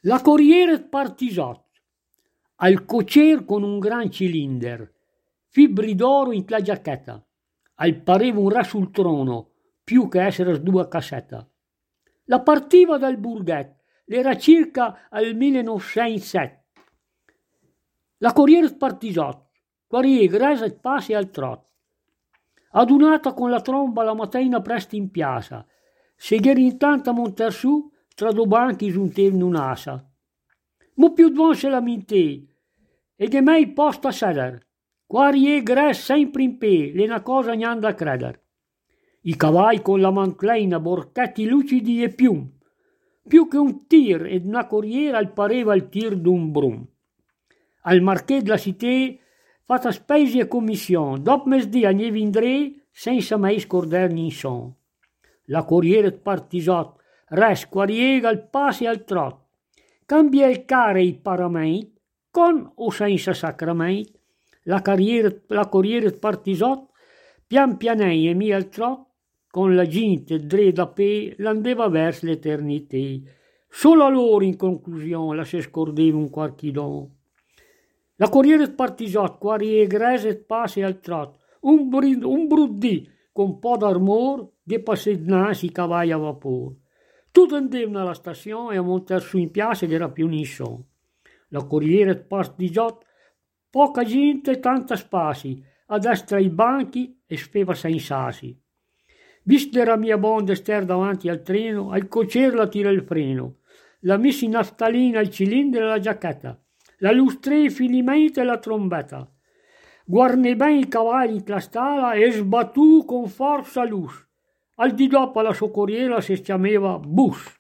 La corriere partisot, al cocer con un gran cilinder, fibri d'oro in la giacchetta, al pareva un re sul trono, più che essere due cassetta. La partiva dal Burghet, era circa al 1907. La corriere partisot, quarie gresa e passi al trot. Adunata con la tromba la mattina presto in piazza, segher intanto a montar su, tra due banchi giuntevano un'asa. Mo più buon se la mintè, e che mai posta a sedere. Quarie gres sempre in pe, le una cosa niente da credere. I cavalli con la mancleina, borchetti lucidi e più che un tir ed una corriera al pareva il tir d'un brum. Al marché della cité fatta spesi e commission, dopo mesdì a ne vindré senza mai scordarni in son. La corriere partisot, res quariega al passo e al trot. Cambia il care i paramenti, con o senza sacramenti. La corriere partisot, pian pianei e mi al trot, con la gente dre da pe, l'andeva verso l'eternità. Solo a loro in conclusione la se scordeva un quarchidon. La corriere partisot, quarie grese e passe al trot, un bruddì con un po' d'armor, che passednasi i cavalli a vapore. Tutti andavano alla stazione e a montare su in piazza che era più nisson. La corriere partisot, poca gente e tanta spasi, a destra i banchi e speva sensasi. Visto la mia bonda ster davanti al treno, al cocer la tira il freno, la messa in naftalina il cilindro e la giacchetta, la lustré i filimenti e la trombetta. Guarne ben i cavalli in la stalla e sbattù con forza l'us. Al di dopo la sua corriera si chiamava bus.